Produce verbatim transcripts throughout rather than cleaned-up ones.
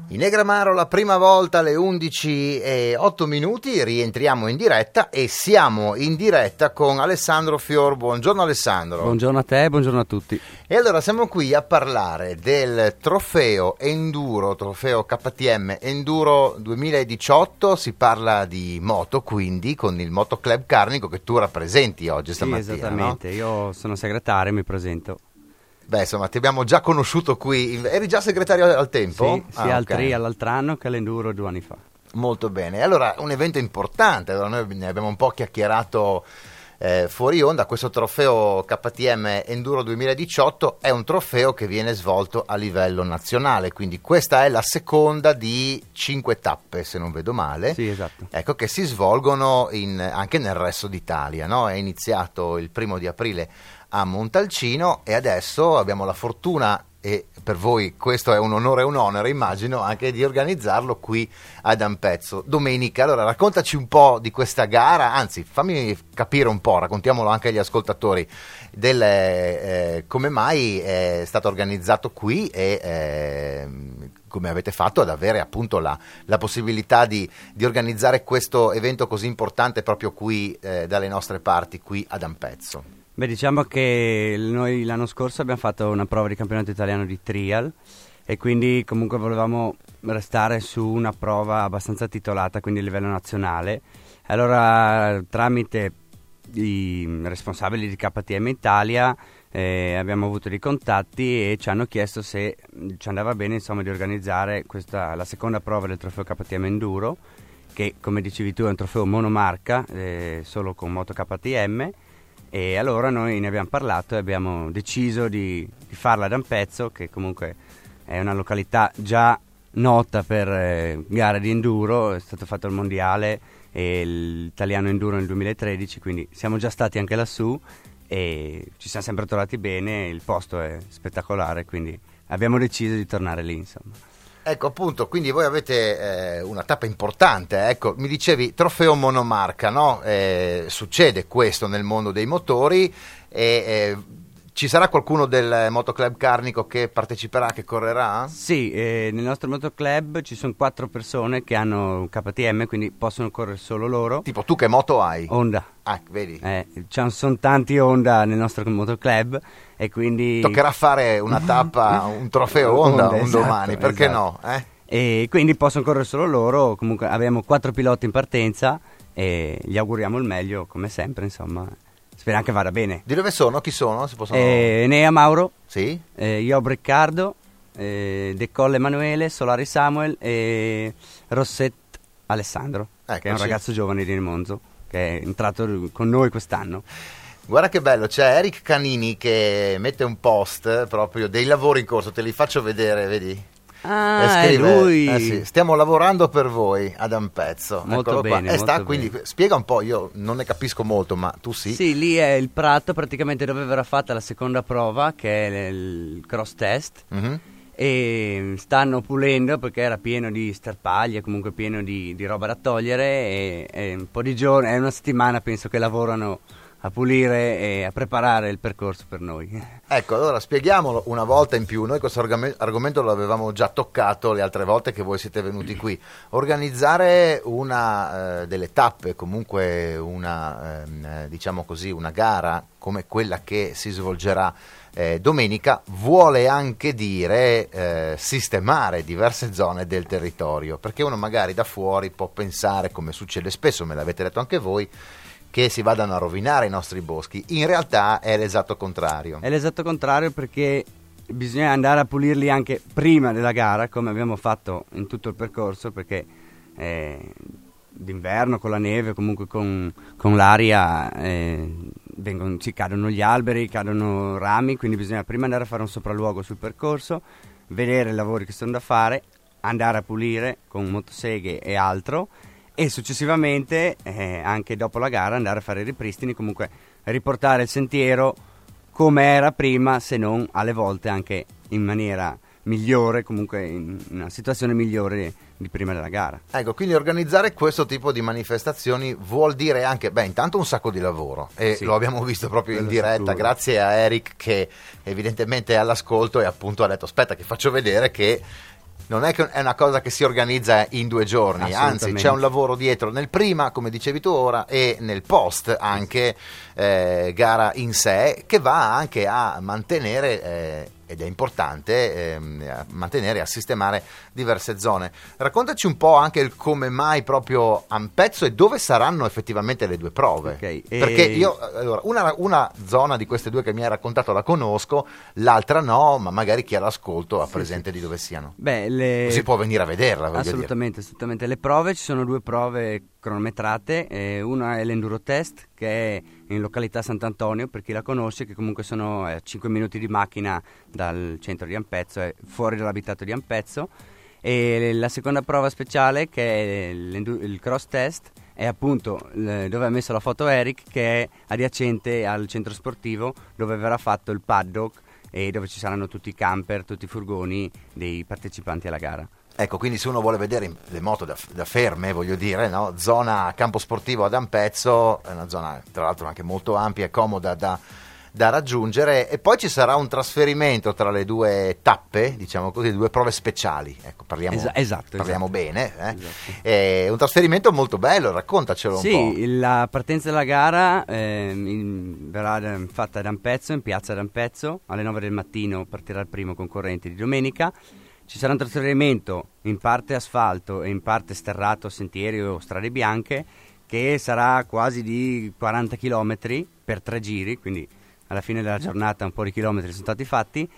In Negramaro la prima volta alle undici e otto minuti, rientriamo in diretta e siamo in diretta con Alessandro Fior. Buongiorno Alessandro. Buongiorno a te, buongiorno a tutti. E allora siamo qui a parlare del trofeo Enduro, trofeo K T M Enduro duemiladiciotto, si parla di moto quindi con il Moto Club Carnico che tu rappresenti oggi stamattina. Sì, esattamente, no? Io sono segretario e mi presento. Beh, insomma, ti abbiamo già conosciuto qui. Eri già segretario al tempo? Sì, sia ah, al okay. Tri all'altro anno che all'Enduro due anni fa. Molto bene. Allora, un evento importante. Allora, noi ne abbiamo un po' chiacchierato eh, fuori onda. Questo trofeo K T M Enduro duemiladiciotto è un trofeo che viene svolto a livello nazionale. Quindi questa è la seconda di cinque tappe, se non vedo male. Sì, esatto. Ecco, che si svolgono in, anche nel resto d'Italia, no? È iniziato il primo di aprile a Montalcino e adesso abbiamo la fortuna, e per voi questo è un onore e un onere immagino, anche di organizzarlo qui ad Ampezzo domenica. Allora raccontaci un po' di questa gara, anzi fammi capire un po', raccontiamolo anche agli ascoltatori, del, eh, come mai è stato organizzato qui e eh, come avete fatto ad avere appunto la, la possibilità di, di organizzare questo evento così importante proprio qui eh, dalle nostre parti, qui ad Ampezzo. Beh, diciamo che noi l'anno scorso abbiamo fatto una prova di campionato italiano di trial e quindi comunque volevamo restare su una prova abbastanza titolata, quindi a livello nazionale. Allora tramite i responsabili di K T M Italia eh, abbiamo avuto dei contatti e ci hanno chiesto se ci andava bene insomma di organizzare questa, la seconda prova del trofeo K T M Enduro, che come dicevi tu è un trofeo monomarca, eh, solo con moto K T M. E allora noi ne abbiamo parlato e abbiamo deciso di, di farla ad Ampezzo, che comunque è una località già nota per eh, gare di enduro. È stato fatto il mondiale e l'italiano enduro nel duemilatredici, quindi siamo già stati anche lassù e ci siamo sempre trovati bene, il posto è spettacolare, quindi abbiamo deciso di tornare lì insomma. Ecco appunto, quindi voi avete eh, una tappa importante, ecco, mi dicevi trofeo monomarca, no? Eh, succede questo nel mondo dei motori e eh, ci sarà qualcuno del Motoclub Carnico che parteciperà, che correrà? Sì, eh, nel nostro Motoclub ci sono quattro persone che hanno un K T M, quindi possono correre solo loro. Tipo tu che moto hai? Honda. Ah, vedi? Eh, sono tanti Honda nel nostro Motoclub e quindi toccherà fare una tappa, un trofeo Honda, Honda un esatto, domani, perché esatto. no? Eh? E quindi possono correre solo loro. Comunque abbiamo quattro piloti in partenza e gli auguriamo il meglio come sempre, insomma. Speriamo che vada bene. Di dove sono? Chi sono? Si possono... eh, Enea Mauro, sì? eh, Job Riccardo, eh, De Colle Emanuele, Solari Samuel e Rosset Alessandro, ecco, che è un sì. ragazzo giovane di Monzo che è entrato con noi quest'anno. Guarda che bello, c'è Eric Canini che mette un post proprio dei lavori in corso, te li faccio vedere, vedi? Ah, è lui. Eh sì, stiamo lavorando per voi ad Ampezzo. Molto Eccolo bene, qua. E molto sta, quindi bene. Spiega un po', io non ne capisco molto, ma tu sì. Sì, lì è il prato praticamente dove verrà fatta la seconda prova, che è il cross test. Mm-hmm. E stanno pulendo perché era pieno di sterpaglie, comunque pieno di, di roba da togliere e, e un po' di giorni, è una settimana penso che lavorano a pulire e a preparare il percorso per noi. Ecco, allora spieghiamolo una volta in più. Noi questo argomento lo avevamo già toccato le altre volte che voi siete venuti qui. Organizzare una eh, delle tappe, comunque una eh, diciamo così, una gara come quella che si svolgerà eh, domenica vuole anche dire eh, sistemare diverse zone del territorio, perché uno magari da fuori può pensare, come succede spesso, me l'avete detto anche voi, che si vadano a rovinare i nostri boschi. In realtà è l'esatto contrario. È l'esatto contrario, perché bisogna andare a pulirli anche prima della gara, come abbiamo fatto in tutto il percorso, perché eh, d'inverno con la neve, comunque con, con l'aria eh, vengono, ci cadono gli alberi, cadono rami, quindi bisogna prima andare a fare un sopralluogo sul percorso, vedere i lavori che sono da fare, andare a pulire con motoseghe e altro, e successivamente, eh, anche dopo la gara, andare a fare i ripristini, comunque riportare il sentiero come era prima, se non alle volte anche in maniera migliore, comunque in una situazione migliore di prima della gara. Ecco, quindi organizzare questo tipo di manifestazioni vuol dire anche, beh, intanto un sacco di lavoro, e sì, lo abbiamo visto proprio in diretta, sicuro, grazie a Eric che evidentemente è all'ascolto e appunto ha detto aspetta che faccio vedere che non è che è una cosa che si organizza in due giorni, anzi c'è un lavoro dietro nel prima, come dicevi tu ora, e nel post anche eh, gara in sé, che va anche a mantenere eh, ed è importante ehm, mantenere e a sistemare diverse zone. Raccontaci un po' anche il come mai proprio Ampezzo e dove saranno effettivamente le due prove. Okay, perché e... io allora, una, una zona di queste due che mi hai raccontato la conosco, l'altra no, ma magari chi ha l'ascolto ha sì, presente sì. di dove siano. Beh, le... si può venire a vederla, voglio assolutamente, dire. assolutamente. Le prove, ci sono due prove cronometrate, eh, una è l'Enduro Test, che è in località Sant'Antonio, per chi la conosce, che comunque sono a eh, cinque minuti di macchina dal centro di Ampezzo, è fuori dall'abitato di Ampezzo, e la seconda prova speciale, che è il Cross Test, è appunto l- dove ha messo la foto Eric, che è adiacente al centro sportivo dove verrà fatto il paddock e dove ci saranno tutti i camper, tutti i furgoni dei partecipanti alla gara. Ecco, quindi se uno vuole vedere le moto da, da ferme, voglio dire, no? Zona campo sportivo ad Ampezzo, è una zona tra l'altro anche molto ampia e comoda da, da raggiungere, e poi ci sarà un trasferimento tra le due tappe, diciamo così, due prove speciali, ecco, parliamo, Esa- esatto, parliamo esatto. bene, eh? Esatto. È un trasferimento molto bello, raccontacelo un sì, po'. Sì, la partenza della gara eh, in, verrà fatta ad Ampezzo, in piazza ad Ampezzo, alle nove del mattino partirà il primo concorrente di domenica. Ci sarà un trasferimento in parte asfalto e in parte sterrato, sentieri o strade bianche, che sarà quasi di quaranta chilometri per tre giri, quindi alla fine della giornata un po' di chilometri sono stati fatti,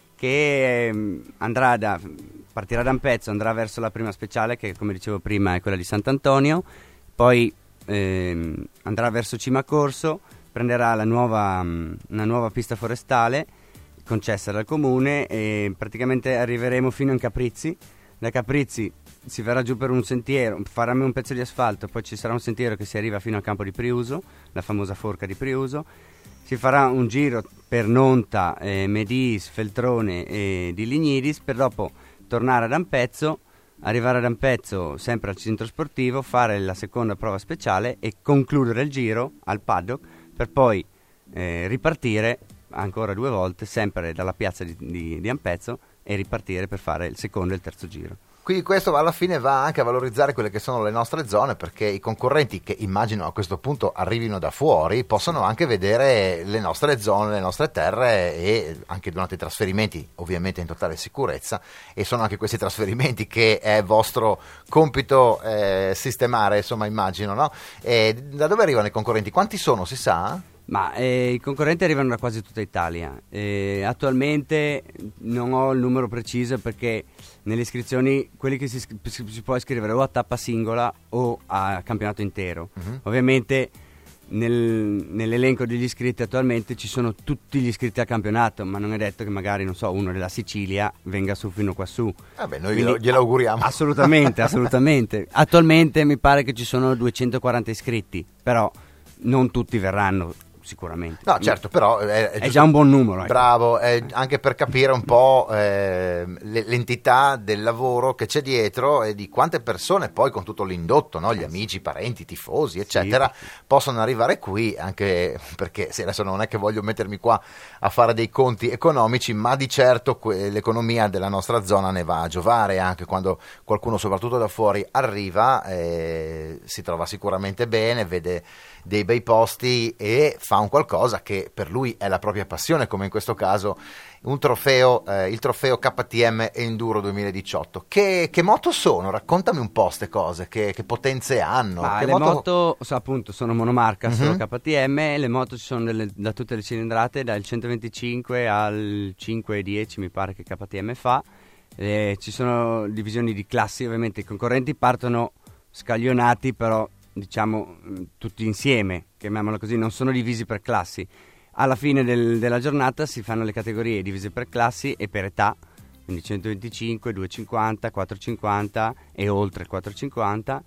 che eh, andrà da, partirà da Ampezzo, andrà verso la prima speciale, che come dicevo prima è quella di Sant'Antonio, poi eh, andrà verso Cima Corso, prenderà la nuova, una nuova pista forestale concessa dal comune e praticamente arriveremo fino in Caprizzi. Da Caprizzi si verrà giù per un sentiero, faremo un pezzo di asfalto, poi ci sarà un sentiero che si arriva fino al campo di Priuso, la famosa forca di Priuso. Si farà un giro per Nonta, eh, Medis, Feltrone e di Lignidis, per dopo tornare ad Ampezzo, arrivare ad Ampezzo sempre al centro sportivo, fare la seconda prova speciale e concludere il giro al paddock, per poi eh, ripartire ancora due volte sempre dalla piazza di, di, di Ampezzo e ripartire per fare il secondo e il terzo giro. Quindi questo alla fine va anche a valorizzare quelle che sono le nostre zone, perché i concorrenti, che immagino a questo punto arrivino da fuori, possono anche vedere le nostre zone, le nostre terre, e anche durante i trasferimenti ovviamente in totale sicurezza, e sono anche questi trasferimenti che è vostro compito eh, sistemare, insomma, immagino, no? E da dove arrivano i concorrenti? Quanti sono, si sa? Ma eh, i concorrenti arrivano da quasi tutta Italia. Eh, attualmente non ho il numero preciso, perché nelle iscrizioni quelli che si, si, si può iscrivere o a tappa singola o a campionato intero. Uh-huh. Ovviamente nel, nell'elenco degli iscritti attualmente ci sono tutti gli iscritti al campionato, ma non è detto che magari, non so, uno della Sicilia venga su fino qua su. Vabbè, noi glielo, glielo auguriamo. Assolutamente, assolutamente. Attualmente mi pare che ci sono duecentoquaranta iscritti, però non tutti verranno. Sicuramente. No, certo, però è, è, è già un buon numero. Bravo, è anche per capire un po' eh, l'entità del lavoro che c'è dietro e di quante persone poi con tutto l'indotto, no? Gli amici, i parenti, i tifosi, eccetera, sì, possono arrivare qui, anche perché se adesso non è che voglio mettermi qua a fare dei conti economici, ma di certo que- l'economia della nostra zona ne va a giovare, anche quando qualcuno, soprattutto da fuori, arriva, eh, si trova sicuramente bene, vede dei bei posti e fa un qualcosa che per lui è la propria passione, come in questo caso un trofeo, eh, il trofeo K T M Enduro duemiladiciotto. Che, che moto sono? Raccontami un po' ste cose, che, che potenze hanno. Ma che le moto, moto so, appunto sono monomarca, uh-huh. Solo K T M. Le moto ci sono delle, da tutte le cilindrate, dal centoventicinque al cinque dieci mi pare che K T M fa. Eh, ci sono divisioni di classi, ovviamente i concorrenti partono scaglionati, però diciamo tutti insieme, chiamiamolo così, non sono divisi per classi. Alla fine del, della giornata si fanno le categorie divise per classi e per età, quindi centoventicinque, duecentocinquanta, quattrocentocinquanta e oltre quattrocentocinquanta.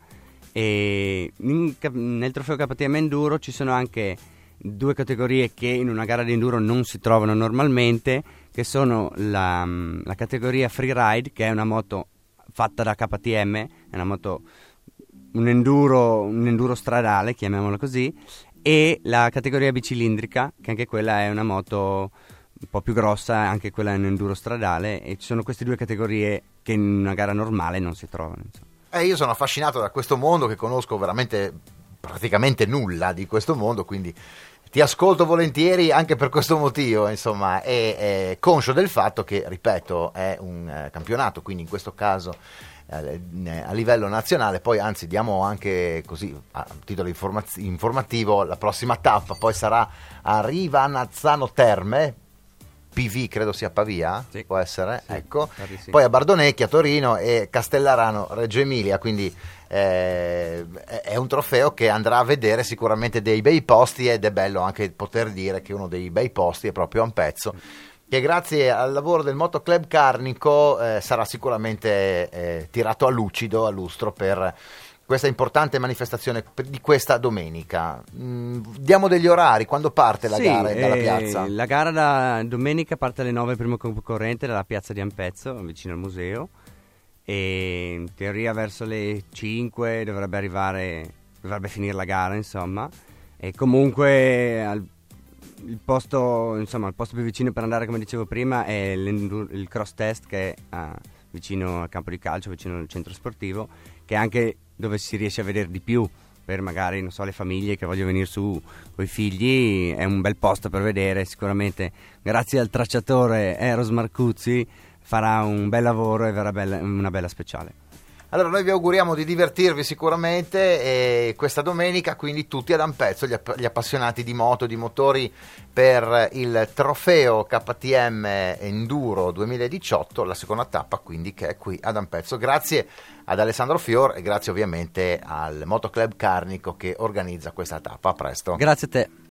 E in, nel trofeo K T M Enduro ci sono anche due categorie che in una gara di enduro non si trovano normalmente, che sono la, la categoria Freeride, che è una moto fatta da K T M, è una moto un enduro, un enduro stradale, chiamiamola così, e la categoria bicilindrica, che anche quella è una moto un po' più grossa, anche quella in enduro stradale, e ci sono queste due categorie che in una gara normale non si trovano, insomma. Eh, io sono affascinato da questo mondo, che conosco veramente praticamente nulla di questo mondo, quindi ti ascolto volentieri anche per questo motivo, insomma, e è conscio del fatto che, ripeto, è un eh, campionato, quindi in questo caso eh, a livello nazionale. Poi anzi diamo anche così a titolo informaz- informativo la prossima tappa, poi sarà a Rivanazzano Terme, P V credo sia Pavia, sì, può essere, sì, ecco, sì. Poi a Bardonecchia, Torino e Castellarano, Reggio Emilia, quindi eh, è un trofeo che andrà a vedere sicuramente dei bei posti, ed è bello anche poter dire che uno dei bei posti è proprio Ampezzo, che grazie al lavoro del Moto Club Carnico eh, sarà sicuramente eh, tirato a lucido, a lustro, per questa importante manifestazione di questa domenica. Mm, diamo degli orari, quando parte la sì, gara dalla eh, piazza? La gara da domenica parte alle nove, il primo concorrente dalla piazza di Ampezzo, vicino al museo, e in teoria verso le cinque dovrebbe arrivare, dovrebbe finire la gara, insomma, e comunque al, il posto, insomma, il posto più vicino per andare, come dicevo prima, è il cross test, che è ah, vicino al campo di calcio, vicino al centro sportivo, che è anche dove si riesce a vedere di più per magari, non so, le famiglie che vogliono venire su con i figli. È un bel posto per vedere, sicuramente grazie al tracciatore Eros Marcuzzi farà un bel lavoro e verrà bella, una bella speciale. Allora noi vi auguriamo di divertirvi sicuramente e questa domenica, quindi tutti ad Ampezzo, gli, app- gli appassionati di moto, di motori, per il trofeo K T M Enduro duemiladiciotto, la seconda tappa quindi, che è qui ad Ampezzo. Grazie ad Alessandro Fior e grazie ovviamente al Moto Club Carnico che organizza questa tappa. A presto. Grazie a te.